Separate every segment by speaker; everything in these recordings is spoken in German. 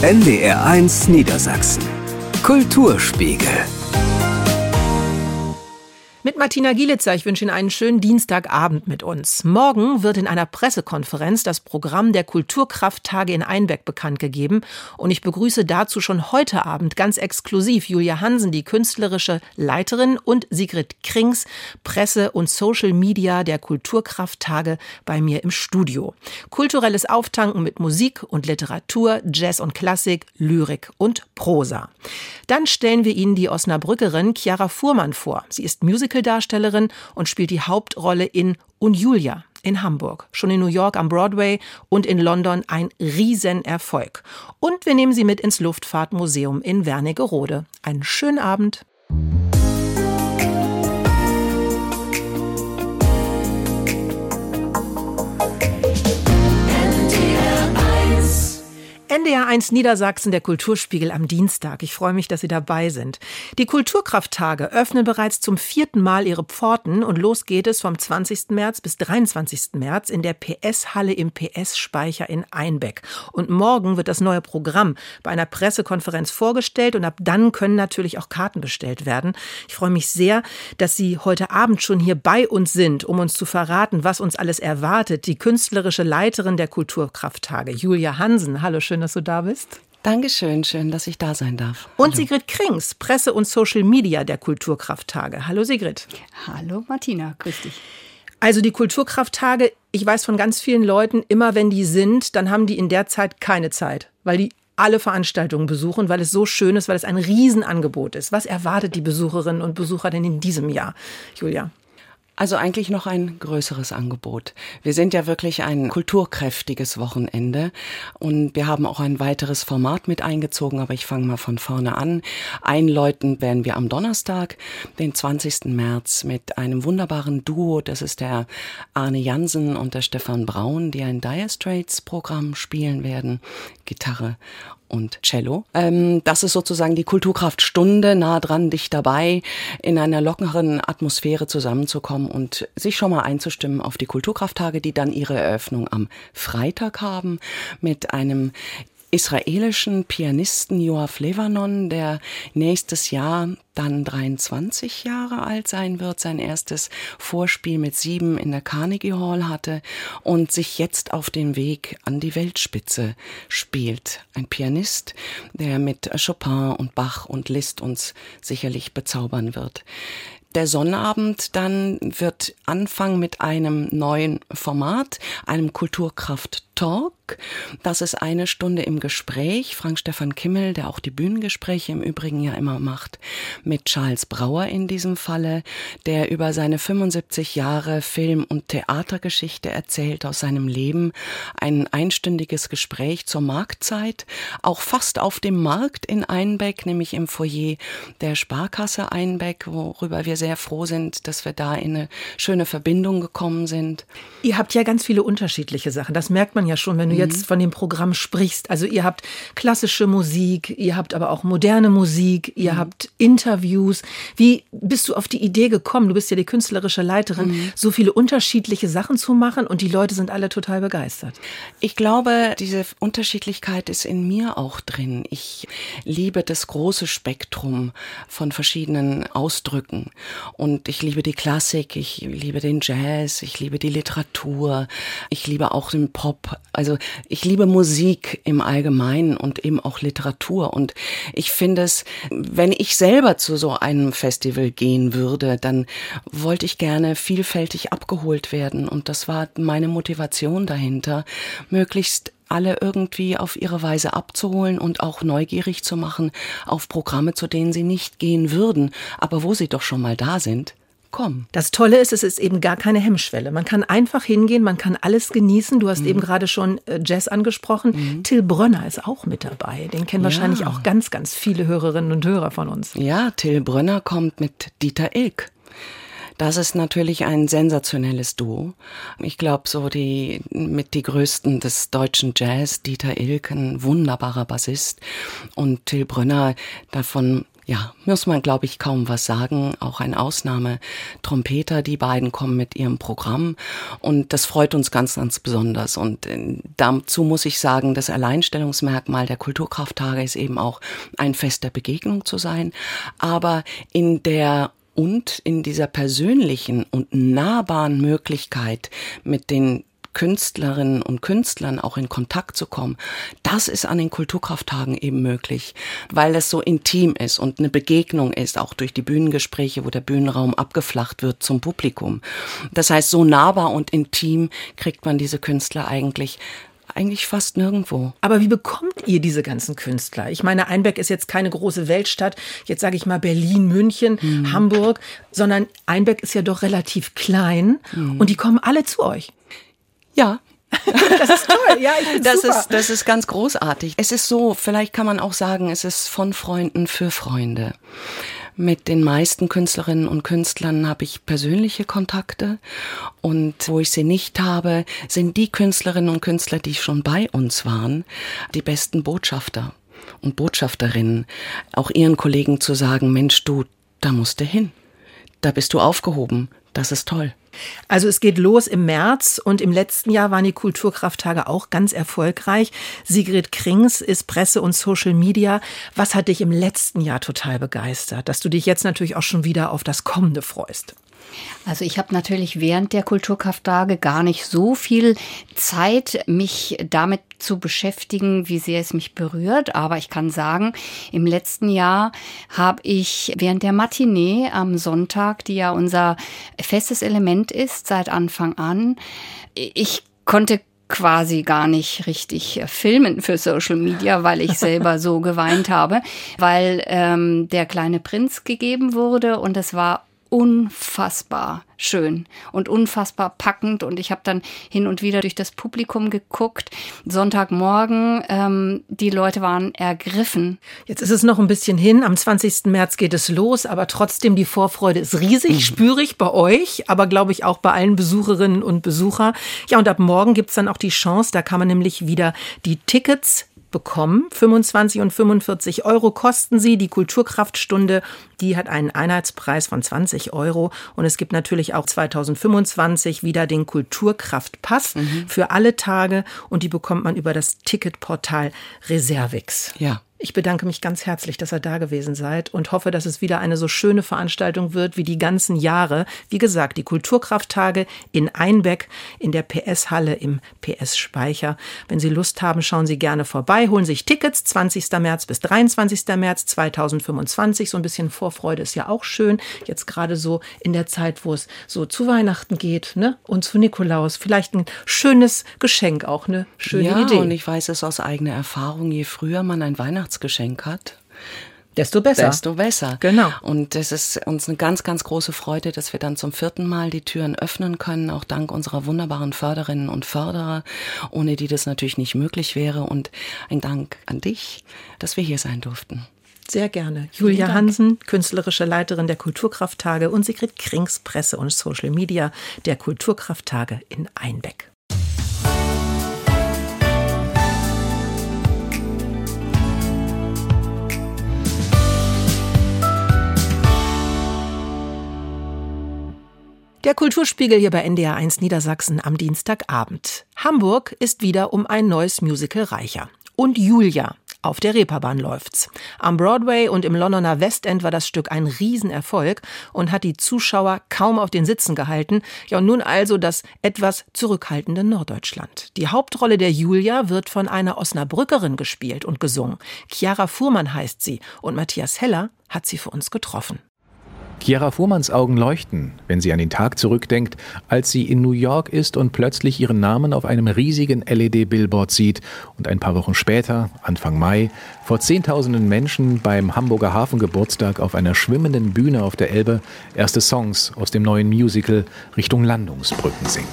Speaker 1: NDR1 Niedersachsen. Kulturspiegel.
Speaker 2: Mit Martina Gielitzer, ich wünsche Ihnen einen schönen Dienstagabend mit uns. Morgen wird in einer Pressekonferenz das Programm der Kulturkrafttage in Einbeck bekannt gegeben. Und ich begrüße dazu schon heute Abend ganz exklusiv Julia Hansen, die künstlerische Leiterin, und Sigrid Krings, Presse und Social Media der Kulturkrafttage, bei mir im Studio. Kulturelles Auftanken mit Musik und Literatur, Jazz und Klassik, Lyrik und Prosa. Dann stellen wir Ihnen die Osnabrückerin Chiara Fuhrmann vor. Sie ist Musicaldarstellerin und spielt die Hauptrolle in Und Julia in Hamburg, schon in New York am Broadway und in London ein Riesenerfolg. Und wir nehmen Sie mit ins Luftfahrtmuseum in Wernigerode. Einen schönen Abend. NDR1 Niedersachsen, der Kulturspiegel am Dienstag. Ich freue mich, dass Sie dabei sind. Die Kulturkrafttage öffnen bereits zum 4. Mal ihre Pforten und los geht es vom 20. März bis 23. März in der PS-Halle im PS-Speicher in Einbeck. Und morgen wird das neue Programm bei einer Pressekonferenz vorgestellt und ab dann können natürlich auch Karten bestellt werden. Ich freue mich sehr, dass Sie heute Abend schon hier bei uns sind, um uns zu verraten, was uns alles erwartet. Die künstlerische Leiterin der Kulturkrafttage, Julia Hansen. Hallo, schön, dass du da bist.
Speaker 3: Dankeschön, schön, dass ich da sein darf.
Speaker 2: Und hallo. Sigrid Krings, Presse und Social Media der Kulturkrafttage. Hallo Sigrid.
Speaker 4: Hallo Martina, grüß dich.
Speaker 2: Also die Kulturkrafttage, ich weiß von ganz vielen Leuten, immer wenn die sind, dann haben die in der Zeit keine Zeit, weil die alle Veranstaltungen besuchen, weil es so schön ist, weil es ein Riesenangebot ist. Was erwartet die Besucherinnen und Besucher denn in diesem Jahr, Julia?
Speaker 3: Also eigentlich noch ein größeres Angebot. Wir sind ja wirklich ein kulturkräftiges Wochenende und wir haben auch ein weiteres Format mit eingezogen, aber ich fange mal von vorne an. Einläuten werden wir am Donnerstag, den 20. März, mit einem wunderbaren Duo. Das ist der Arne Jansen und der Stefan Braun, die ein Dire Straits Programm spielen werden. Gitarre und Cello. Das ist sozusagen die Kulturkraftstunde, nah dran, dicht dabei, in einer lockeren Atmosphäre zusammenzukommen und sich schon mal einzustimmen auf die Kulturkrafttage, die dann ihre Eröffnung am Freitag haben mit einem israelischen Pianisten Yoav Levanon, der nächstes Jahr dann 23 Jahre alt sein wird, sein erstes Vorspiel mit 7 in der Carnegie Hall hatte und sich jetzt auf den Weg an die Weltspitze spielt. Ein Pianist, der mit Chopin und Bach und Liszt uns sicherlich bezaubern wird. Der Sonnabend dann wird anfangen mit einem neuen Format, einem Kulturkraft-Talk. Das ist 1 Stunde im Gespräch. Frank-Stefan Kimmel, der auch die Bühnengespräche im Übrigen ja immer macht, mit Charles Brauer in diesem Falle, der über seine 75 Jahre Film- und Theatergeschichte erzählt aus seinem Leben. Ein einstündiges Gespräch zur Marktzeit, auch fast auf dem Markt in Einbeck, nämlich im Foyer der Sparkasse Einbeck, worüber wir sehr froh sind, dass wir da in eine schöne Verbindung gekommen sind.
Speaker 2: Ihr habt ja ganz viele unterschiedliche Sachen. Das merkt man ja schon, wenn du jetzt von dem Programm sprichst. Also ihr habt klassische Musik, ihr habt aber auch moderne Musik, ihr habt Interviews. Wie bist du auf die Idee gekommen? Du bist ja die künstlerische Leiterin, so viele unterschiedliche Sachen zu machen und die Leute sind alle total begeistert.
Speaker 3: Ich glaube, diese Unterschiedlichkeit ist in mir auch drin. Ich liebe das große Spektrum von verschiedenen Ausdrücken und ich liebe die Klassik, ich liebe den Jazz, ich liebe die Literatur, ich liebe auch den Pop. Also ich liebe Musik im Allgemeinen und eben auch Literatur und ich finde es, wenn ich selber zu so einem Festival gehen würde, dann wollte ich gerne vielfältig abgeholt werden und das war meine Motivation dahinter, möglichst alle irgendwie auf ihre Weise abzuholen und auch neugierig zu machen auf Programme, zu denen sie nicht gehen würden, aber wo sie doch schon mal da sind.
Speaker 2: Das Tolle ist, es ist eben gar keine Hemmschwelle. Man kann einfach hingehen, man kann alles genießen. Du hast eben gerade schon Jazz angesprochen. Till Brönner ist auch mit dabei. Den kennen wahrscheinlich auch ganz, ganz viele Hörerinnen und Hörer von uns.
Speaker 3: Ja, Till Brönner kommt mit Dieter Ilk. Das ist natürlich ein sensationelles Duo. Ich glaube, so die größten des deutschen Jazz, Dieter Ilk, ein wunderbarer Bassist und Till Brönner, davon Ja, muss man, glaube ich, kaum was sagen. Auch ein Ausnahmetrompeter, die beiden kommen mit ihrem Programm und das freut uns ganz, ganz besonders. Und dazu muss ich sagen, das Alleinstellungsmerkmal der Kulturkrafttage ist eben auch ein Fest der Begegnung zu sein, aber in dieser persönlichen und nahbaren Möglichkeit mit den Künstlerinnen und Künstlern auch in Kontakt zu kommen, das ist an den Kulturkrafttagen eben möglich, weil es so intim ist und eine Begegnung ist, auch durch die Bühnengespräche, wo der Bühnenraum abgeflacht wird zum Publikum. Das heißt, so nahbar und intim kriegt man diese Künstler eigentlich fast nirgendwo.
Speaker 2: Aber wie bekommt ihr diese ganzen Künstler? Ich meine, Einbeck ist jetzt keine große Weltstadt, jetzt sage ich mal Berlin, München, Hamburg, sondern Einbeck ist ja doch relativ klein und die kommen alle zu euch.
Speaker 3: Ja.
Speaker 2: Das ist toll, ja, ich finde super.
Speaker 3: Das ist ganz großartig. Es ist so, vielleicht kann man auch sagen, es ist von Freunden für Freunde. Mit den meisten Künstlerinnen und Künstlern habe ich persönliche Kontakte und wo ich sie nicht habe, sind die Künstlerinnen und Künstler, die schon bei uns waren, die besten Botschafter und Botschafterinnen. Auch ihren Kollegen zu sagen, Mensch, du, da musst du hin, da bist du aufgehoben, das ist toll.
Speaker 2: Also es geht los im März und im letzten Jahr waren die Kulturkrafttage auch ganz erfolgreich. Sigrid Krings ist Presse und Social Media. Was hat dich im letzten Jahr total begeistert, dass du dich jetzt natürlich auch schon wieder auf das Kommende freust?
Speaker 4: Also ich habe natürlich während der Kulturkrafttage gar nicht so viel Zeit, mich damit zu beschäftigen, wie sehr es mich berührt. Aber ich kann sagen, im letzten Jahr habe ich während der Matinee am Sonntag, die ja unser festes Element ist seit Anfang an, ich konnte quasi gar nicht richtig filmen für Social Media, weil ich selber so geweint habe, weil der kleine Prinz gegeben wurde und es war unfassbar schön und unfassbar packend und ich habe dann hin und wieder durch das Publikum geguckt. Sonntagmorgen, die Leute waren ergriffen.
Speaker 2: Jetzt ist es noch ein bisschen hin, am 20. März geht es los, aber trotzdem die Vorfreude ist riesig, spüre ich bei euch, aber glaube ich auch bei allen Besucherinnen und Besuchern. Ja, und ab morgen gibt es dann auch die Chance, da kann man nämlich wieder die Tickets bekommen. 25 und 45 Euro kosten sie. Die Kulturkraftstunde, die hat einen Einheitspreis von 20 Euro. Und es gibt natürlich auch 2025 wieder den Kulturkraftpass für alle Tage. Und die bekommt man über das Ticketportal Reservix.
Speaker 3: Ja.
Speaker 2: Ich bedanke mich ganz herzlich, dass ihr da gewesen seid und hoffe, dass es wieder eine so schöne Veranstaltung wird wie die ganzen Jahre. Wie gesagt, die Kulturkrafttage in Einbeck in der PS-Halle im PS-Speicher. Wenn Sie Lust haben, schauen Sie gerne vorbei, holen sich Tickets, 20. März bis 23. März 2025. So ein bisschen Vorfreude ist ja auch schön. Jetzt gerade so in der Zeit, wo es so zu Weihnachten geht, ne? Und zu Nikolaus. Vielleicht ein schönes Geschenk auch, eine schöne Idee.
Speaker 3: Ja, und ich weiß es aus eigener Erfahrung, je früher man ein Weihnachtsgeschenk hat,
Speaker 2: desto besser.
Speaker 3: Desto besser.
Speaker 2: Genau.
Speaker 3: Und es ist uns eine ganz, ganz große Freude, dass wir dann zum 4. Mal die Türen öffnen können, auch dank unserer wunderbaren Förderinnen und Förderer, ohne die das natürlich nicht möglich wäre. Und ein Dank an dich, dass wir hier sein durften.
Speaker 2: Sehr gerne. Julia Hansen, künstlerische Leiterin der Kulturkrafttage und Sigrid Krings, Presse und Social Media der Kulturkrafttage in Einbeck. Der Kulturspiegel hier bei NDR 1 Niedersachsen am Dienstagabend. Hamburg ist wieder um ein neues Musical reicher. Und Julia. Auf der Reeperbahn läuft's. Am Broadway und im Londoner West End war das Stück ein Riesenerfolg und hat die Zuschauer kaum auf den Sitzen gehalten. Ja, und nun also das etwas zurückhaltende Norddeutschland. Die Hauptrolle der Julia wird von einer Osnabrückerin gespielt und gesungen. Chiara Fuhrmann heißt sie und Matthias Heller hat sie für uns getroffen.
Speaker 5: Chiara Fuhrmanns Augen leuchten, wenn sie an den Tag zurückdenkt, als sie in New York ist und plötzlich ihren Namen auf einem riesigen LED-Billboard sieht und ein paar Wochen später, Anfang Mai, vor Zehntausenden Menschen beim Hamburger Hafengeburtstag auf einer schwimmenden Bühne auf der Elbe erste Songs aus dem neuen Musical Richtung Landungsbrücken singt.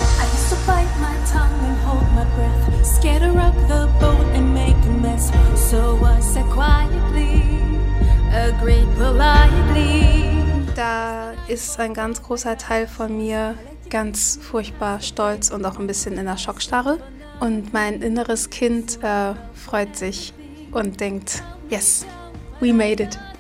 Speaker 6: Da ist ein ganz großer Teil von mir ganz furchtbar stolz und auch ein bisschen in der Schockstarre. Und mein inneres Kind freut sich und denkt, yes, we made it.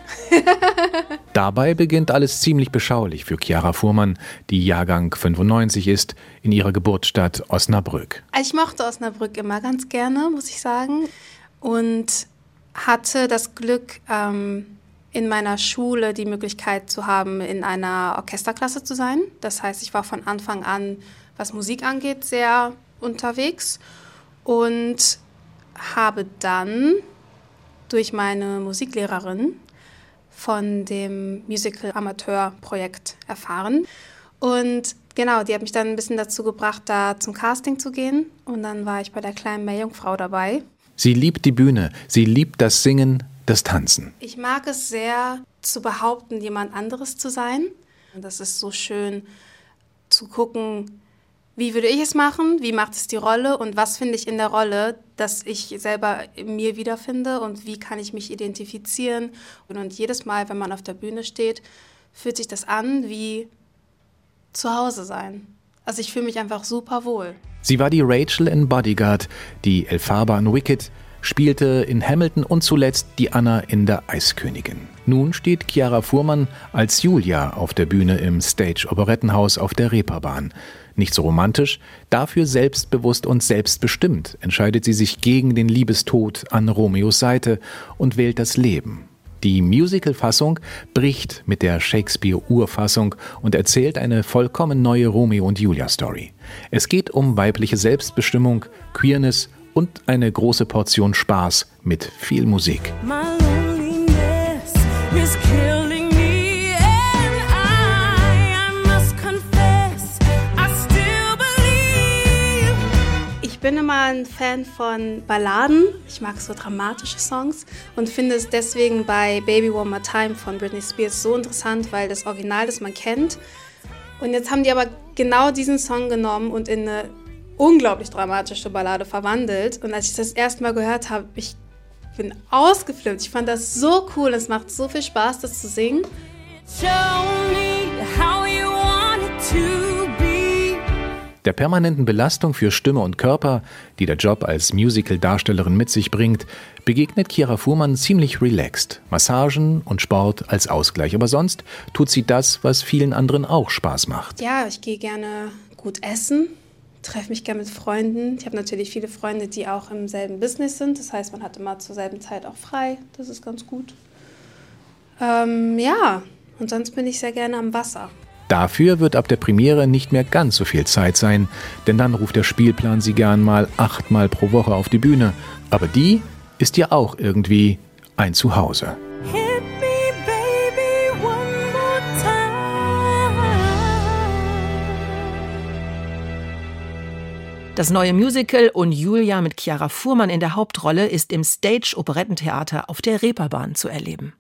Speaker 5: Dabei beginnt alles ziemlich beschaulich für Chiara Fuhrmann, die Jahrgang 95 ist, in ihrer Geburtsstadt Osnabrück.
Speaker 6: Ich mochte Osnabrück immer ganz gerne, muss ich sagen. Und hatte das Glück, in meiner Schule die Möglichkeit zu haben, in einer Orchesterklasse zu sein. Das heißt, ich war von Anfang an, was Musik angeht, sehr unterwegs und habe dann durch meine Musiklehrerin von dem Musical-Amateur-Projekt erfahren. Und genau, die hat mich dann ein bisschen dazu gebracht, da zum Casting zu gehen. Und dann war ich bei der kleinen Meerjungfrau dabei.
Speaker 5: Sie liebt die Bühne, sie liebt das Singen, das Tanzen.
Speaker 6: Ich mag es sehr, zu behaupten, jemand anderes zu sein. Und das ist so schön zu gucken, wie würde ich es machen, wie macht es die Rolle und was finde ich in der Rolle, dass ich selber in mir wiederfinde und wie kann ich mich identifizieren. Und jedes Mal, wenn man auf der Bühne steht, fühlt sich das an wie zu Hause sein. Also ich fühle mich einfach super wohl.
Speaker 5: Sie war die Rachel in Bodyguard, die Elphaba in Wicked, spielte in Hamilton und zuletzt die Anna in der Eiskönigin. Nun steht Chiara Fuhrmann als Julia auf der Bühne im Stage-Operettenhaus auf der Reeperbahn. Nicht so romantisch, dafür selbstbewusst und selbstbestimmt entscheidet sie sich gegen den Liebestod an Romeos Seite und wählt das Leben. Die Musical-Fassung bricht mit der Shakespeare-Urfassung und erzählt eine vollkommen neue Romeo- und Julia-Story. Es geht um weibliche Selbstbestimmung, Queerness und eine große Portion Spaß mit viel Musik.
Speaker 6: Ich bin immer ein Fan von Balladen. Ich mag so dramatische Songs und finde es deswegen bei Baby One More Time von Britney Spears so interessant, weil das Original, das man kennt. Und jetzt haben die aber genau diesen Song genommen und in eine unglaublich dramatische Ballade verwandelt. Und als ich das erste Mal gehört habe, ich bin ausgeflippt. Ich fand das so cool. Es macht so viel Spaß, das zu singen.
Speaker 5: Der permanenten Belastung für Stimme und Körper, die der Job als Musical-Darstellerin mit sich bringt, begegnet Chiara Fuhrmann ziemlich relaxed. Massagen und Sport als Ausgleich. Aber sonst tut sie das, was vielen anderen auch Spaß macht.
Speaker 6: Ja, ich gehe gerne gut essen, treffe mich gerne mit Freunden. Ich habe natürlich viele Freunde, die auch im selben Business sind. Das heißt, man hat immer zur selben Zeit auch frei. Das ist ganz gut. Ja, und sonst bin ich sehr gerne am Wasser.
Speaker 5: Dafür wird ab der Premiere nicht mehr ganz so viel Zeit sein, denn dann ruft der Spielplan sie gern mal 8-mal pro Woche auf die Bühne. Aber die ist ja auch irgendwie ein Zuhause.
Speaker 2: Das neue Musical und Julia mit Chiara Fuhrmann in der Hauptrolle ist im Stage-Operettentheater auf der Reeperbahn zu erleben.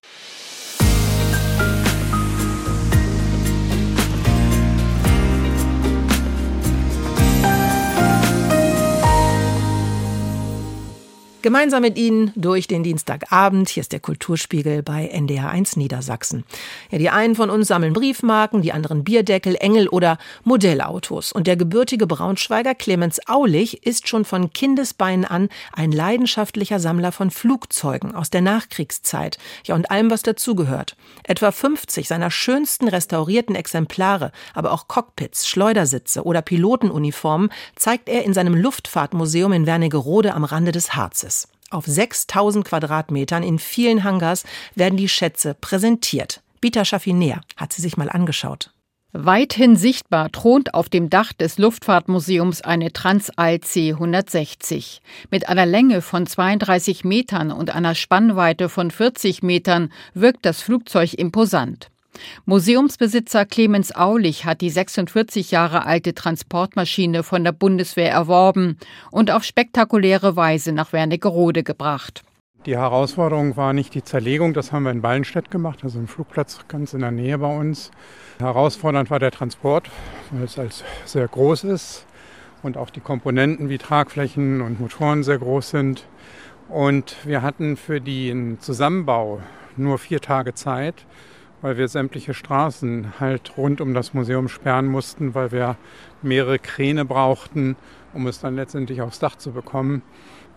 Speaker 2: Gemeinsam mit Ihnen durch den Dienstagabend. Hier ist der Kulturspiegel bei NDR1 Niedersachsen. Ja, die einen von uns sammeln Briefmarken, die anderen Bierdeckel, Engel oder Modellautos. Und der gebürtige Braunschweiger Clemens Aulich ist schon von Kindesbeinen an ein leidenschaftlicher Sammler von Flugzeugen aus der Nachkriegszeit. Ja, und allem, was dazugehört. Etwa 50 seiner schönsten restaurierten Exemplare, aber auch Cockpits, Schleudersitze oder Pilotenuniformen zeigt er in seinem Luftfahrtmuseum in Wernigerode am Rande des Harzes. Auf 6.000 Quadratmetern in vielen Hangars werden die Schätze präsentiert. Bita Schaffinär hat sie sich mal angeschaut.
Speaker 7: Weithin sichtbar thront auf dem Dach des Luftfahrtmuseums eine Transall C-160. Mit einer Länge von 32 Metern und einer Spannweite von 40 Metern wirkt das Flugzeug imposant. Museumsbesitzer Clemens Aulich hat die 46 Jahre alte Transportmaschine von der Bundeswehr erworben und auf spektakuläre Weise nach Wernigerode gebracht.
Speaker 8: Die Herausforderung war nicht die Zerlegung, das haben wir in Ballenstedt gemacht, also im Flugplatz ganz in der Nähe bei uns. Herausfordernd war der Transport, weil es halt sehr groß ist und auch die Komponenten wie Tragflächen und Motoren sehr groß sind. Und wir hatten für den Zusammenbau nur 4 Tage Zeit, weil wir sämtliche Straßen halt rund um das Museum sperren mussten, weil wir mehrere Kräne brauchten, um es dann letztendlich aufs Dach zu bekommen.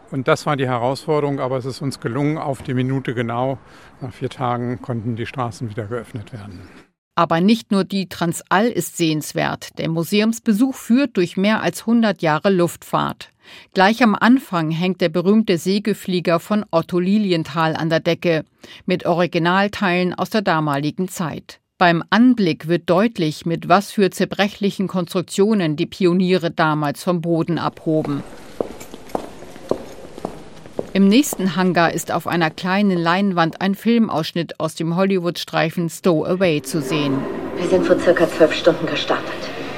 Speaker 8: Und das war die Herausforderung, aber es ist uns gelungen, auf die Minute genau. Nach 4 Tagen konnten die Straßen wieder geöffnet werden.
Speaker 7: Aber nicht nur die Transall ist sehenswert. Der Museumsbesuch führt durch mehr als 100 Jahre Luftfahrt. Gleich am Anfang hängt der berühmte Segelflieger von Otto Lilienthal an der Decke, mit Originalteilen aus der damaligen Zeit. Beim Anblick wird deutlich, mit was für zerbrechlichen Konstruktionen die Pioniere damals vom Boden abhoben. Im nächsten Hangar ist auf einer kleinen Leinwand ein Filmausschnitt aus dem Hollywood-Streifen Stowaway zu sehen.
Speaker 9: Wir sind vor circa 12 Stunden gestartet.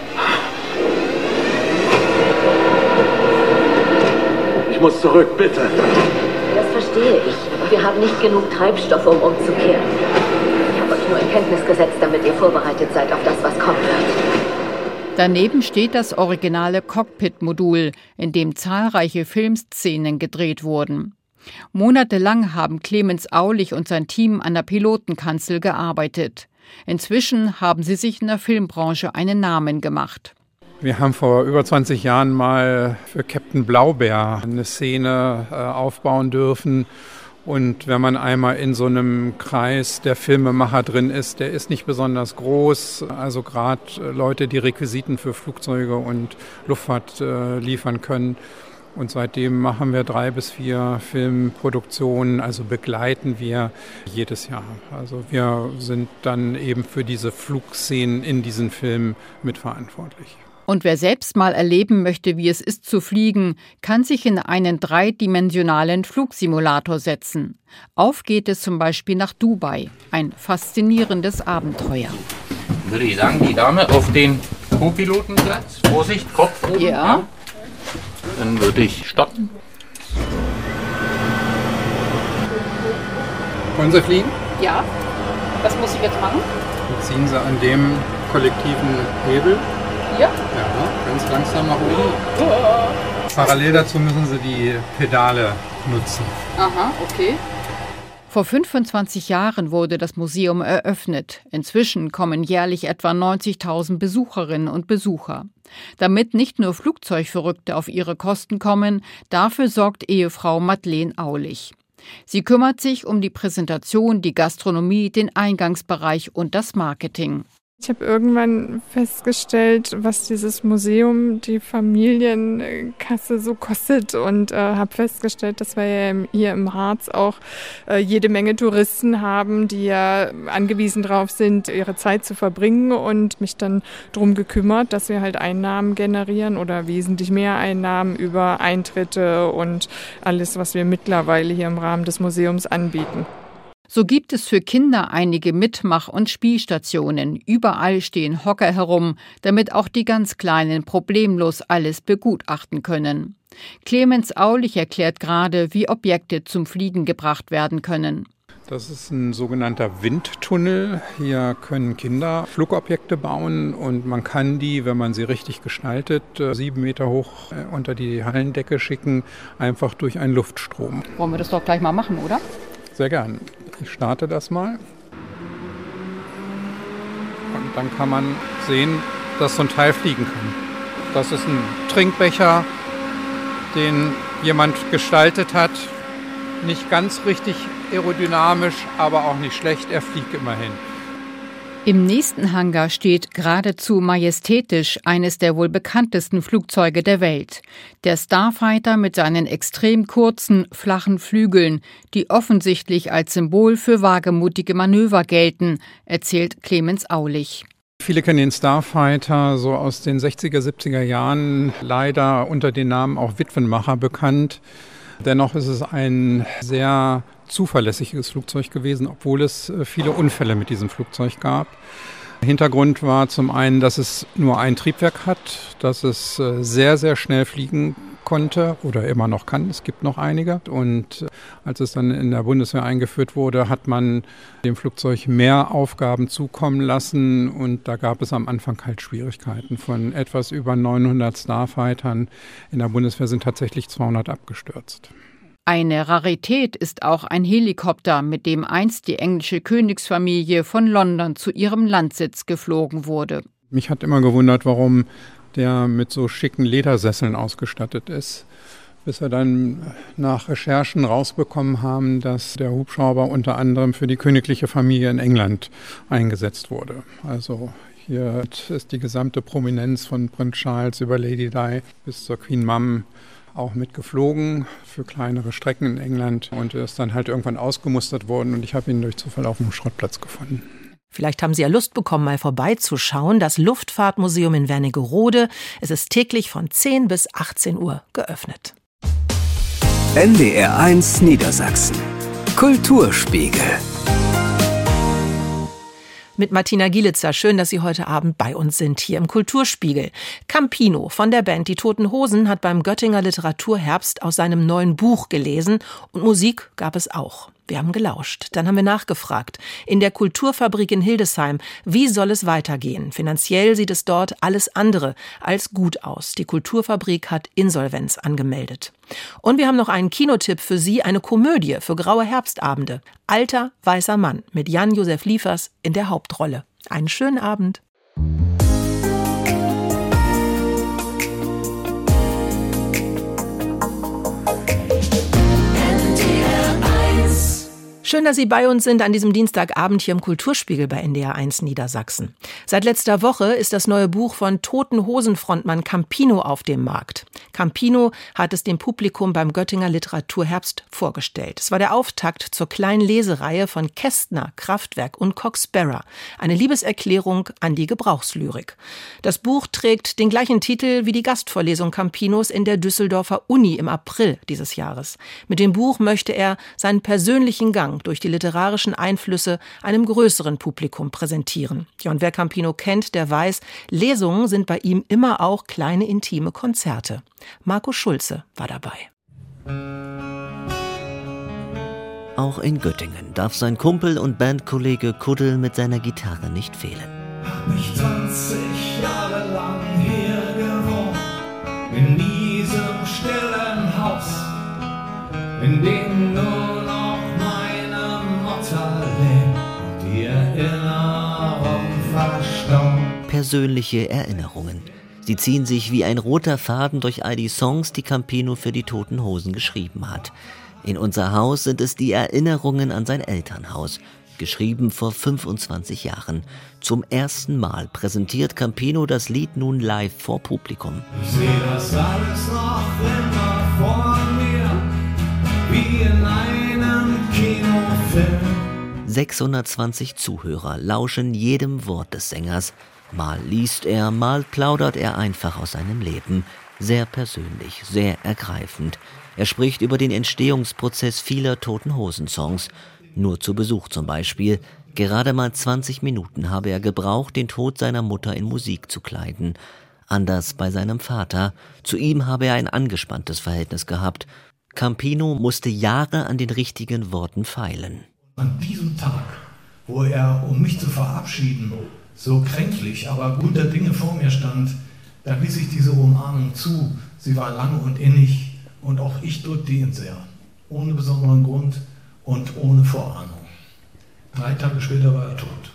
Speaker 1: Ich muss zurück, bitte.
Speaker 9: Das verstehe ich, aber wir haben nicht genug Treibstoff, um umzukehren. Ich habe euch nur in Kenntnis gesetzt, damit ihr vorbereitet seid auf das, was kommen wird.
Speaker 7: Daneben steht das originale Cockpit-Modul, in dem zahlreiche Filmszenen gedreht wurden. Monatelang haben Clemens Aulich und sein Team an der Pilotenkanzel gearbeitet. Inzwischen haben sie sich in der Filmbranche einen Namen gemacht.
Speaker 8: Wir haben vor über 20 Jahren mal für Captain Blaubeer eine Szene aufbauen dürfen. Und wenn man einmal in so einem Kreis der Filmemacher drin ist, der ist nicht besonders groß. Also gerade Leute, die Requisiten für Flugzeuge und Luftfahrt liefern können. Und seitdem machen wir 3 bis 4 Filmproduktionen, also begleiten wir jedes Jahr. Also wir sind dann eben für diese Flugszenen in diesen Filmen mitverantwortlich.
Speaker 7: Und wer selbst mal erleben möchte, wie es ist zu fliegen, kann sich in einen 3-dimensionalen Flugsimulator setzen. Auf geht es zum Beispiel nach Dubai. Ein faszinierendes Abenteuer.
Speaker 10: Würde ich sagen, die Dame auf den Co-Pilotenplatz. Vorsicht, Kopf oben.
Speaker 7: Ja.
Speaker 10: Dann würde ich starten.
Speaker 8: Wollen Sie fliegen?
Speaker 7: Ja. Was muss ich jetzt machen?
Speaker 8: Jetzt ziehen Sie an dem kollektiven Hebel.
Speaker 7: Hier?
Speaker 8: Ja, ganz langsam nach oben. Parallel dazu müssen Sie die Pedale nutzen.
Speaker 7: Aha, okay. Vor 25 Jahren wurde das Museum eröffnet. Inzwischen kommen jährlich etwa 90.000 Besucherinnen und Besucher. Damit nicht nur Flugzeugverrückte auf ihre Kosten kommen, dafür sorgt Ehefrau Madeleine Aulich. Sie kümmert sich um die Präsentation, die Gastronomie, den Eingangsbereich und das Marketing.
Speaker 11: Ich habe irgendwann festgestellt, was dieses Museum, die Familienkasse so kostet und habe festgestellt, dass wir ja hier im Harz auch jede Menge Touristen haben, die ja angewiesen drauf sind, ihre Zeit zu verbringen und mich dann darum gekümmert, dass wir halt Einnahmen generieren oder wesentlich mehr Einnahmen über Eintritte und alles, was wir mittlerweile hier im Rahmen des Museums anbieten.
Speaker 7: So gibt es für Kinder einige Mitmach- und Spielstationen. Überall stehen Hocker herum, damit auch die ganz Kleinen problemlos alles begutachten können. Clemens Aulich erklärt gerade, wie Objekte zum Fliegen gebracht werden können.
Speaker 8: Das ist ein sogenannter Windtunnel. Hier können Kinder Flugobjekte bauen und man kann die, wenn man sie richtig gestaltet, 7 Meter hoch unter die Hallendecke schicken, einfach durch einen Luftstrom.
Speaker 7: Wollen wir das doch gleich mal machen, oder?
Speaker 8: Sehr gern. Ich starte das mal. Und dann kann man sehen, dass so ein Teil fliegen kann. Das ist ein Trinkbecher, den jemand gestaltet hat. Nicht ganz richtig aerodynamisch, aber auch nicht schlecht. Er fliegt immerhin.
Speaker 7: Im nächsten Hangar steht geradezu majestätisch eines der wohl bekanntesten Flugzeuge der Welt. Der Starfighter mit seinen extrem kurzen, flachen Flügeln, die offensichtlich als Symbol für wagemutige Manöver gelten, erzählt Clemens Aulich.
Speaker 8: Viele kennen den Starfighter so aus den 60er, 70er Jahren, leider unter dem Namen auch Witwenmacher bekannt. Dennoch ist es ein sehr zuverlässiges Flugzeug gewesen, obwohl es viele Unfälle mit diesem Flugzeug gab. Hintergrund war zum einen, dass es nur ein Triebwerk hat, dass es sehr, sehr schnell fliegen konnte oder immer noch kann. Es gibt noch einige. Und als es dann in der Bundeswehr eingeführt wurde, hat man dem Flugzeug mehr Aufgaben zukommen lassen. Und da gab es am Anfang halt Schwierigkeiten. Von etwas über 900 Starfightern in der Bundeswehr sind tatsächlich 200 abgestürzt.
Speaker 7: Eine Rarität ist auch ein Helikopter, mit dem einst die englische Königsfamilie von London zu ihrem Landsitz geflogen wurde.
Speaker 8: Mich hat immer gewundert, warum der mit so schicken Ledersesseln ausgestattet ist. bis wir dann nach Recherchen rausbekommen haben, dass der Hubschrauber unter anderem für die königliche Familie in England eingesetzt wurde. Also hier ist die gesamte Prominenz von Prinz Charles über Lady Di bis zur Queen Mum auch mitgeflogen für kleinere Strecken in England und ist dann halt irgendwann ausgemustert worden und ich habe ihn durch Zufall auf dem Schrottplatz gefunden.
Speaker 2: Vielleicht haben Sie ja Lust bekommen, mal vorbeizuschauen. Das Luftfahrtmuseum in Wernigerode. Es ist täglich von 10 bis 18 Uhr geöffnet.
Speaker 12: NDR1 Niedersachsen. Kulturspiegel.
Speaker 2: Mit Martina Gielitzer. Schön, dass Sie heute Abend bei uns sind, hier im Kulturspiegel. Campino von der Band Die Toten Hosen hat beim Göttinger Literaturherbst aus seinem neuen Buch gelesen und Musik gab es auch. Wir haben gelauscht. Dann haben wir nachgefragt. In der Kulturfabrik in Hildesheim. Wie soll es weitergehen? Finanziell sieht es dort alles andere als gut aus. Die Kulturfabrik hat Insolvenz angemeldet. Und wir haben noch einen Kinotipp für Sie. Eine Komödie für graue Herbstabende. Alter, weißer Mann mit Jan-Josef Liefers in der Hauptrolle. Einen schönen Abend. Schön, dass Sie bei uns sind an diesem Dienstagabend hier im Kulturspiegel bei NDR1 Niedersachsen. Seit letzter Woche ist das neue Buch von Toten Hosen-Frontmann Campino auf dem Markt. Campino hat es dem Publikum beim Göttinger Literaturherbst vorgestellt. Es war der Auftakt zur kleinen Lesereihe von Kästner, Kraftwerk und Cox Sparrer. Eine Liebeserklärung an die Gebrauchslyrik. Das Buch trägt den gleichen Titel wie die Gastvorlesung Campinos in der Düsseldorfer Uni im April dieses Jahres. Mit dem Buch möchte er seinen persönlichen Gang durch die literarischen Einflüsse einem größeren Publikum präsentieren. Ja, und wer Campino kennt, der weiß, Lesungen sind bei ihm immer auch kleine intime Konzerte. Marco Schulze war dabei.
Speaker 13: Auch in Göttingen darf sein Kumpel und Bandkollege Kuddel mit seiner Gitarre nicht fehlen.
Speaker 14: Hab mich 20 Jahre lang hier gewohnt, in diesem stillen Haus, in dem nur noch meine Mutter lebt und die Erinnerung verstaubt.
Speaker 13: Persönliche Erinnerungen. Sie ziehen sich wie ein roter Faden durch all die Songs, die Campino für die Toten Hosen geschrieben hat. In unser Haus sind es die Erinnerungen an sein Elternhaus, geschrieben vor 25 Jahren. Zum ersten Mal präsentiert Campino das Lied nun live vor Publikum.
Speaker 14: Ich sehe das alles noch immer vor mir, wie in einem Kinofilm.
Speaker 13: 620 Zuhörer lauschen jedem Wort des Sängers. Mal liest er, mal plaudert er einfach aus seinem Leben. Sehr persönlich, sehr ergreifend. Er spricht über den Entstehungsprozess vieler Toten-Hosen-Songs. Nur zu Besuch zum Beispiel. Gerade mal 20 Minuten habe er gebraucht, den Tod seiner Mutter in Musik zu kleiden. Anders bei seinem Vater. Zu ihm habe er ein angespanntes Verhältnis gehabt. Campino musste Jahre an den richtigen Worten feilen.
Speaker 14: An diesem Tag, wo er, um mich zu verabschieden, so kränklich, aber guter Dinge vor mir stand, da ließ ich diese Umarmung zu. Sie war lang und innig und auch ich drückte ihn sehr. Ohne besonderen Grund und ohne Vorahnung. 3 Tage später war er tot.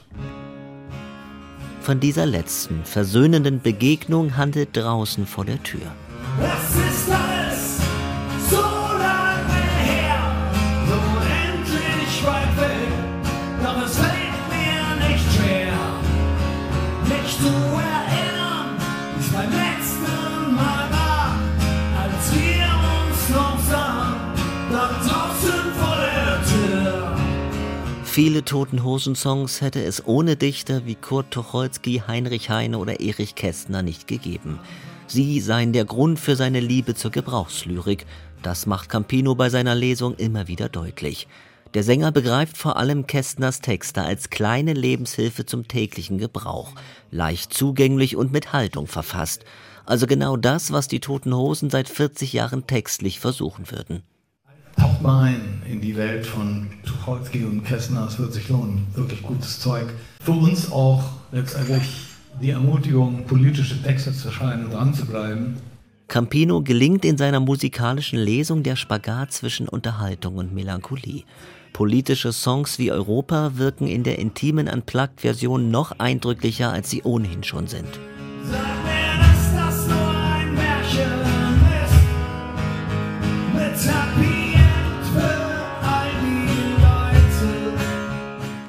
Speaker 13: Von dieser letzten, versöhnenden Begegnung handelt draußen vor der Tür.
Speaker 14: Es ist alles so lange her, so endlich weit weg, doch es fällt mir nicht schwer, mich zu erinnern, wie es beim letzten Mal war, als wir uns noch sahen, dort draußen vor der Tür.
Speaker 13: Viele Toten-Hosen-Songs hätte es ohne Dichter wie Kurt Tucholsky, Heinrich Heine oder Erich Kästner nicht gegeben. Sie seien der Grund für seine Liebe zur Gebrauchslyrik. Das macht Campino bei seiner Lesung immer wieder deutlich. Der Sänger begreift vor allem Kästners Texte als kleine Lebenshilfe zum täglichen Gebrauch. Leicht zugänglich und mit Haltung verfasst. Also genau das, was die Toten Hosen seit 40 Jahren textlich versuchen würden.
Speaker 14: Taucht mal ein in die Welt von Tucholsky und Kästner, es wird sich lohnen. Wirklich gutes Zeug. Für uns auch letztendlich die Ermutigung, politische Texte zu schreiben und dran zu bleiben.
Speaker 13: Campino gelingt in seiner musikalischen Lesung der Spagat zwischen Unterhaltung und Melancholie. Politische Songs wie Europa wirken in der intimen Unplugged-Version noch eindrücklicher, als sie ohnehin schon sind.
Speaker 14: Sag mir, dass das nur ein Märchen ist.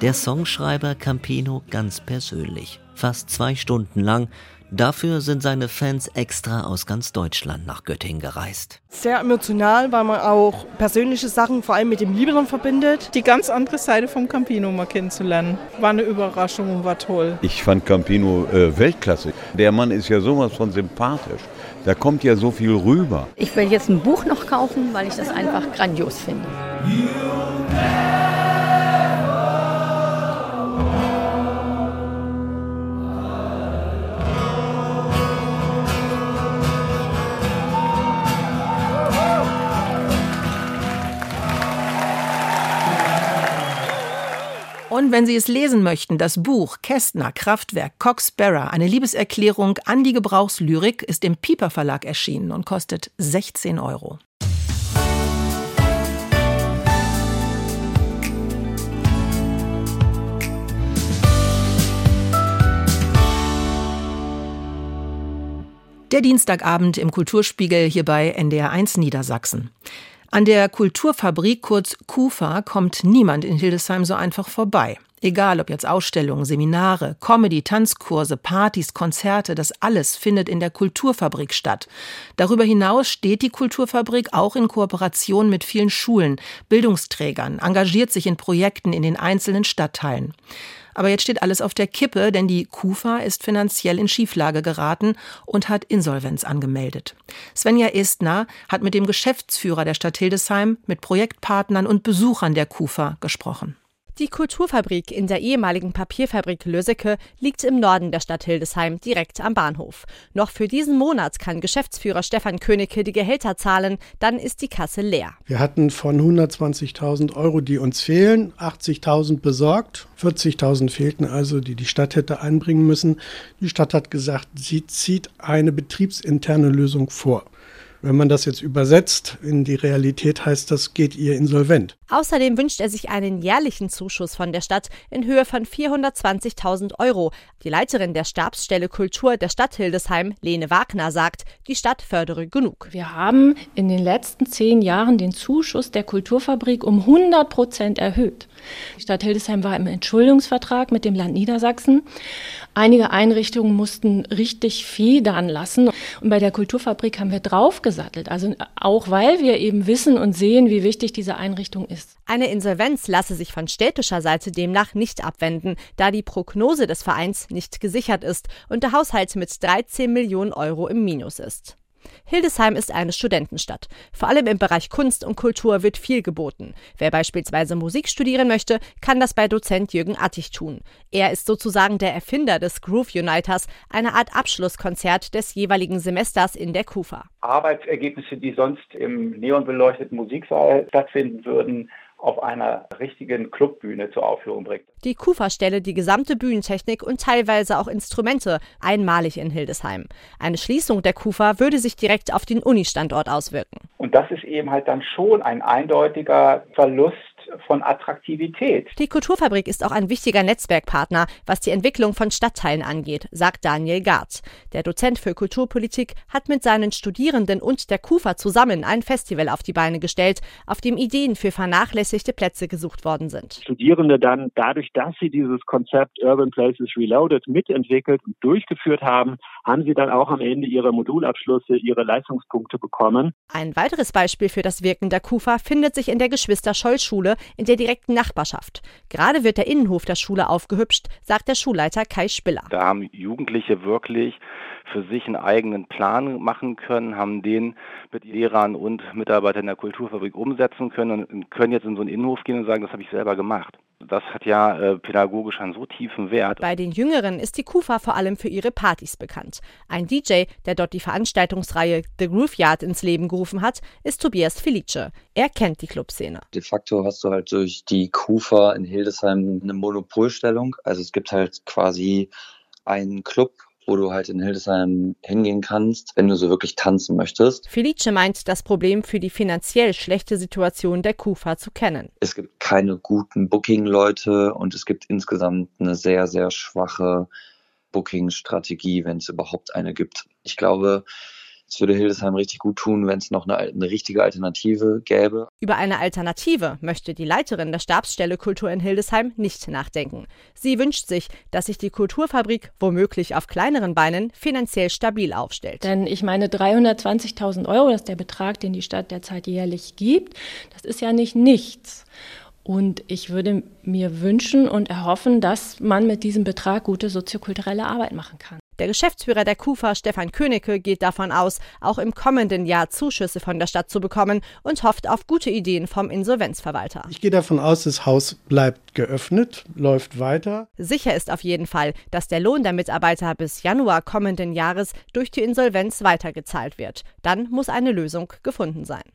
Speaker 13: Der Songschreiber Campino ganz persönlich. Fast 2 Stunden lang. Dafür sind seine Fans extra aus ganz Deutschland nach Göttingen gereist.
Speaker 15: Sehr emotional, weil man auch persönliche Sachen vor allem mit dem Liebenden verbindet.
Speaker 16: Die ganz andere Seite vom Campino mal kennenzulernen. War eine Überraschung und war toll.
Speaker 17: Ich fand Campino Weltklasse. Der Mann ist ja sowas von sympathisch. Da kommt ja so viel rüber.
Speaker 18: Ich will jetzt ein Buch noch kaufen, weil ich das einfach grandios finde.
Speaker 2: Und wenn Sie es lesen möchten, das Buch Kästner, Kraftwerk, Cock Sparrer, eine Liebeserklärung an die Gebrauchslyrik, ist im Piper Verlag erschienen und kostet 16 €. Der Dienstagabend im Kulturspiegel hier bei NDR1 Niedersachsen. An der Kulturfabrik, kurz KUFA, kommt niemand in Hildesheim so einfach vorbei. Egal ob jetzt Ausstellungen, Seminare, Comedy, Tanzkurse, Partys, Konzerte, das alles findet in der Kulturfabrik statt. Darüber hinaus steht die Kulturfabrik auch in Kooperation mit vielen Schulen, Bildungsträgern, engagiert sich in Projekten in den einzelnen Stadtteilen. Aber jetzt steht alles auf der Kippe, denn die KUFA ist finanziell in Schieflage geraten und hat Insolvenz angemeldet. Svenja Estner hat mit dem Geschäftsführer der Stadt Hildesheim, mit Projektpartnern und Besuchern der KUFA gesprochen.
Speaker 19: Die Kulturfabrik in der ehemaligen Papierfabrik Löseke liegt im Norden der Stadt Hildesheim, direkt am Bahnhof. Noch für diesen Monat kann Geschäftsführer Stefan Königke die Gehälter zahlen, dann ist die Kasse leer.
Speaker 20: Wir hatten von 120.000 €, die uns fehlen, 80.000 besorgt. 40.000 fehlten also, die die Stadt hätte einbringen müssen. Die Stadt hat gesagt, sie zieht eine betriebsinterne Lösung vor. Wenn man das jetzt übersetzt in die Realität, heißt das, geht ihr insolvent.
Speaker 19: Außerdem wünscht er sich einen jährlichen Zuschuss von der Stadt in Höhe von 420.000 €. Die Leiterin der Stabsstelle Kultur der Stadt Hildesheim, Lene Wagner, sagt, die Stadt fördere genug.
Speaker 21: Wir haben in den letzten 10 Jahren den Zuschuss der Kulturfabrik um 100% erhöht. Die Stadt Hildesheim war im Entschuldungsvertrag mit dem Land Niedersachsen. Einige Einrichtungen mussten richtig federn lassen. Und bei der Kulturfabrik haben wir draufgesattelt. Also auch weil wir eben wissen und sehen, wie wichtig diese Einrichtung ist.
Speaker 19: Eine Insolvenz lasse sich von städtischer Seite demnach nicht abwenden, da die Prognose des Vereins nicht gesichert ist und der Haushalt mit 13 Millionen € im Minus ist. Hildesheim ist eine Studentenstadt. Vor allem im Bereich Kunst und Kultur wird viel geboten. Wer beispielsweise Musik studieren möchte, kann das bei Dozent Jürgen Attig tun. Er ist sozusagen der Erfinder des Groove Uniters, eine Art Abschlusskonzert des jeweiligen Semesters in der KUFA.
Speaker 22: Arbeitsergebnisse, die sonst im neonbeleuchteten Musiksaal stattfinden würden, auf einer richtigen Clubbühne zur Aufführung bringt.
Speaker 19: Die KUFA stelle die gesamte Bühnentechnik und teilweise auch Instrumente einmalig in Hildesheim. Eine Schließung der KUFA würde sich direkt auf den Uni-Standort auswirken.
Speaker 22: Und das ist eben halt dann schon ein eindeutiger Verlust von Attraktivität.
Speaker 19: Die Kulturfabrik ist auch ein wichtiger Netzwerkpartner, was die Entwicklung von Stadtteilen angeht, sagt Daniel Gartz. Der Dozent für Kulturpolitik hat mit seinen Studierenden und der KUFA zusammen ein Festival auf die Beine gestellt, auf dem Ideen für vernachlässigte Plätze gesucht worden sind.
Speaker 23: Studierende dann, dadurch, dass sie dieses Konzept Urban Places Reloaded mitentwickelt und durchgeführt haben, haben sie dann auch am Ende ihre Modulabschlüsse, ihre Leistungspunkte bekommen.
Speaker 19: Ein weiteres Beispiel für das Wirken der KUFA findet sich in der Geschwister-Scholl-Schule in der direkten Nachbarschaft. Gerade wird der Innenhof der Schule aufgehübscht, sagt der Schulleiter Kai Spiller.
Speaker 24: Da haben Jugendliche wirklich für sich einen eigenen Plan machen können, haben den mit Lehrern und Mitarbeitern der Kulturfabrik umsetzen können und können jetzt in so einen Innenhof gehen und sagen, das habe ich selber gemacht. Das hat ja pädagogisch einen so tiefen Wert.
Speaker 19: Bei den Jüngeren ist die KUFA vor allem für ihre Partys bekannt. Ein DJ, der dort die Veranstaltungsreihe The Groove Yard ins Leben gerufen hat, ist Tobias Felice. Er kennt die Clubszene.
Speaker 25: De facto hast du halt durch die KUFA in Hildesheim eine Monopolstellung. Also es gibt halt quasi einen Club, wo du halt in Hildesheim hingehen kannst, wenn du so wirklich tanzen möchtest.
Speaker 19: Felice meint, das Problem für die finanziell schlechte Situation der KUFA zu kennen.
Speaker 25: Es gibt keine guten Booking-Leute und es gibt insgesamt eine sehr, sehr schwache Booking-Strategie, wenn es überhaupt eine gibt. Ich glaube, Es würde Hildesheim richtig gut tun, wenn es noch eine richtige Alternative gäbe.
Speaker 19: Über eine Alternative möchte die Leiterin der Stabsstelle Kultur in Hildesheim nicht nachdenken. Sie wünscht sich, dass sich die Kulturfabrik womöglich auf kleineren Beinen finanziell stabil aufstellt.
Speaker 21: Denn ich meine, 320.000 €, das ist der Betrag, den die Stadt derzeit jährlich gibt, das ist ja nicht nichts. Und ich würde mir wünschen und erhoffen, dass man mit diesem Betrag gute soziokulturelle Arbeit machen kann.
Speaker 19: Der Geschäftsführer der KUFA, Stefan Königke, geht davon aus, auch im kommenden Jahr Zuschüsse von der Stadt zu bekommen und hofft auf gute Ideen vom Insolvenzverwalter.
Speaker 20: Ich gehe davon aus, das Haus bleibt geöffnet, läuft weiter.
Speaker 19: Sicher ist auf jeden Fall, dass der Lohn der Mitarbeiter bis Januar kommenden Jahres durch die Insolvenz weitergezahlt wird. Dann muss eine Lösung gefunden sein.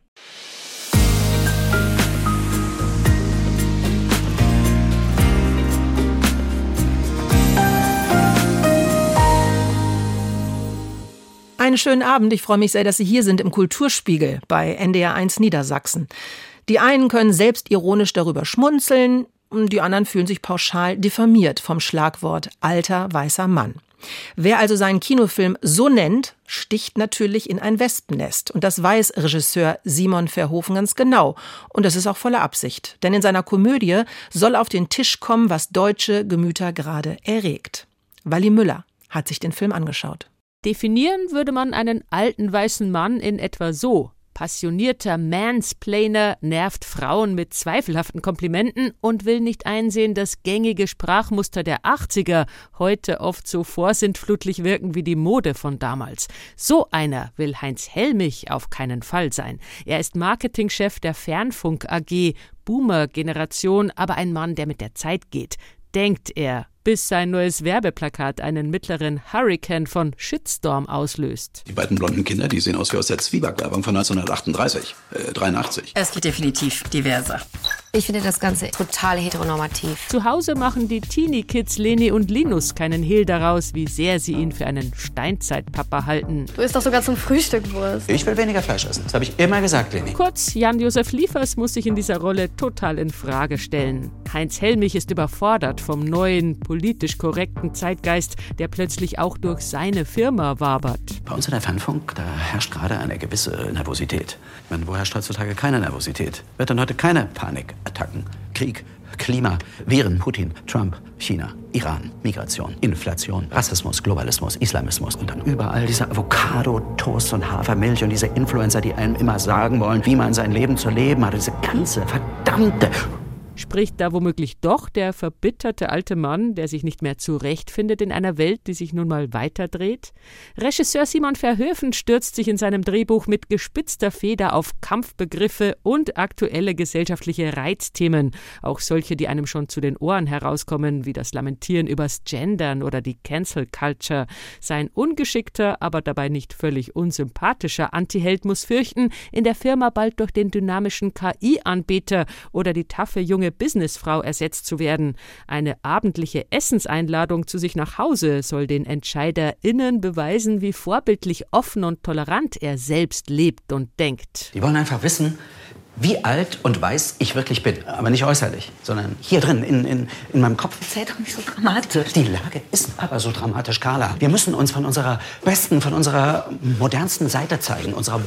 Speaker 2: Einen schönen Abend. Ich freue mich sehr, dass Sie hier sind im Kulturspiegel bei NDR 1 Niedersachsen. Die einen können selbstironisch darüber schmunzeln, die anderen fühlen sich pauschal diffamiert vom Schlagwort alter weißer Mann. Wer also seinen Kinofilm so nennt, sticht natürlich in ein Wespennest. Und das weiß Regisseur Simon Verhoeven ganz genau. Und das ist auch voller Absicht. Denn in seiner Komödie soll auf den Tisch kommen, was deutsche Gemüter gerade erregt. Wally Müller hat sich den Film angeschaut.
Speaker 1: Definieren würde man einen alten weißen Mann in etwa so: passionierter Mansplainer, nervt Frauen mit zweifelhaften Komplimenten und will nicht einsehen, dass gängige Sprachmuster der 80er heute oft so vorsintflutlich wirken wie die Mode von damals. So einer will Heinz Hellmich auf keinen Fall sein. Er ist Marketingchef der Fernfunk AG, Boomer-Generation, aber ein Mann, der mit der Zeit geht, denkt er, bis sein neues Werbeplakat einen mittleren Hurrikan von Shitstorm auslöst.
Speaker 3: Die beiden blonden Kinder, die sehen aus wie aus der Zwieback-Werbung von 1983, 83.
Speaker 4: Es geht definitiv diverser. Ich finde das Ganze total heteronormativ.
Speaker 1: Zu Hause machen die Teenie-Kids Leni und Linus keinen Hehl daraus, wie sehr sie ihn für einen Steinzeitpapa halten.
Speaker 4: Du isst doch sogar zum Frühstück Wurst.
Speaker 3: Ich will weniger Fleisch essen. Das habe ich immer gesagt, Leni.
Speaker 1: Kurz, Jan-Josef Liefers muss sich in dieser Rolle total in Frage stellen. Heinz Hellmich ist überfordert vom neuen, politisch korrekten Zeitgeist, der plötzlich auch durch seine Firma wabert.
Speaker 3: Bei uns in der Fernfunk, da herrscht gerade eine gewisse Nervosität. Ich meine, wo herrscht heutzutage keine Nervosität? Wird denn heute keine Panikattacken, Krieg, Klima, Viren, Putin, Trump, China, Iran, Migration, Inflation, Rassismus, Globalismus, Islamismus und dann überall diese Avocado-Toast und Hafermilch und diese Influencer, die einem immer sagen wollen, wie man sein Leben zu leben hat. Diese ganze verdammte...
Speaker 1: Spricht da womöglich doch der verbitterte alte Mann, der sich nicht mehr zurechtfindet in einer Welt, die sich nun mal weiterdreht? Regisseur Simon Verhoeven stürzt sich in seinem Drehbuch mit gespitzter Feder auf Kampfbegriffe und aktuelle gesellschaftliche Reizthemen, auch solche, die einem schon zu den Ohren herauskommen, wie das Lamentieren übers Gendern oder die Cancel Culture. Sein ungeschickter, aber dabei nicht völlig unsympathischer Antiheld muss fürchten, in der Firma bald durch den dynamischen KI-Anbieter oder die taffe junge Businessfrau ersetzt zu werden. Eine abendliche Essenseinladung zu sich nach Hause soll den EntscheiderInnen beweisen, wie vorbildlich offen und tolerant er selbst lebt und denkt.
Speaker 3: Die wollen einfach wissen, wie alt und weiß ich wirklich bin. Aber nicht äußerlich, sondern hier drin, in meinem Kopf.
Speaker 4: Sei doch nicht so dramatisch.
Speaker 3: Die Lage ist aber so dramatisch, Carla. Wir müssen uns von unserer besten, von unserer modernsten Seite zeigen. Unserer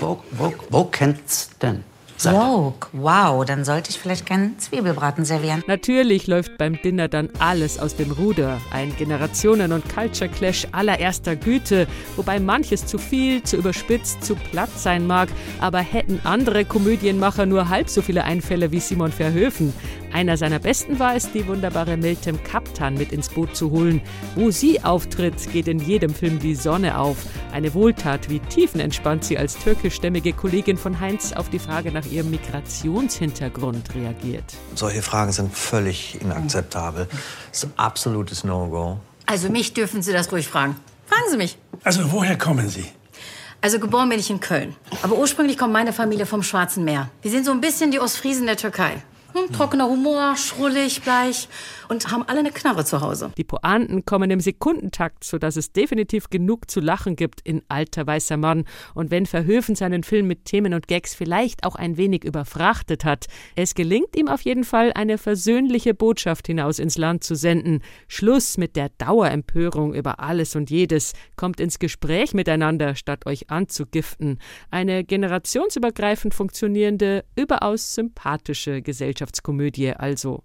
Speaker 3: wokensten.
Speaker 4: Woke, wow, dann sollte ich vielleicht keinen Zwiebelbraten servieren.
Speaker 1: Natürlich läuft beim Dinner dann alles aus dem Ruder. Ein Generationen- und Culture-Clash allererster Güte, wobei manches zu viel, zu überspitzt, zu platt sein mag. Aber hätten andere Komödienmacher nur halb so viele Einfälle wie Simon Verhoeven. Einer seiner besten war es, die wunderbare Meltem Kaptan mit ins Boot zu holen. Wo sie auftritt, geht in jedem Film die Sonne auf. Eine Wohltat, wie tiefenentspannt sie als türkischstämmige Kollegin von Heinz auf die Frage nach ihrem Migrationshintergrund reagiert.
Speaker 5: Solche Fragen sind völlig inakzeptabel. Das ist ein absolutes No-Go.
Speaker 4: Also mich dürfen Sie das ruhig fragen. Fragen Sie mich.
Speaker 5: Also woher kommen Sie?
Speaker 4: Also geboren bin ich in Köln. Aber ursprünglich kommt meine Familie vom Schwarzen Meer. Wir sind so ein bisschen die Ostfriesen der Türkei. Trockener Humor, schrullig, bleich.
Speaker 2: und haben alle eine Knarre zu Hause.
Speaker 1: Die Pointen kommen im Sekundentakt, sodass es definitiv genug zu lachen gibt in Alter weißer Mann. Und wenn Verhoeven seinen Film mit Themen und Gags vielleicht auch ein wenig überfrachtet hat, es gelingt ihm auf jeden Fall, eine versöhnliche Botschaft hinaus ins Land zu senden. Schluss mit der Dauerempörung über alles und jedes. Kommt ins Gespräch miteinander, statt euch anzugiften. Eine generationsübergreifend funktionierende, überaus sympathische Gesellschaftskomödie also.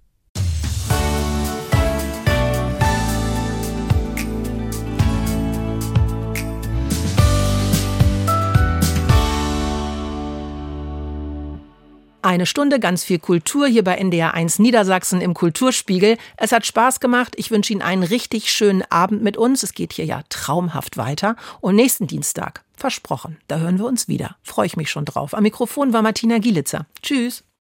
Speaker 2: Eine Stunde ganz viel Kultur hier bei NDR1 Niedersachsen im Kulturspiegel. Es hat Spaß gemacht. Ich wünsche Ihnen einen richtig schönen Abend mit uns. Es geht hier ja traumhaft weiter. Und nächsten Dienstag, versprochen, da hören wir uns wieder. Freue ich mich schon drauf. Am Mikrofon war Martina Gielitzer. Tschüss.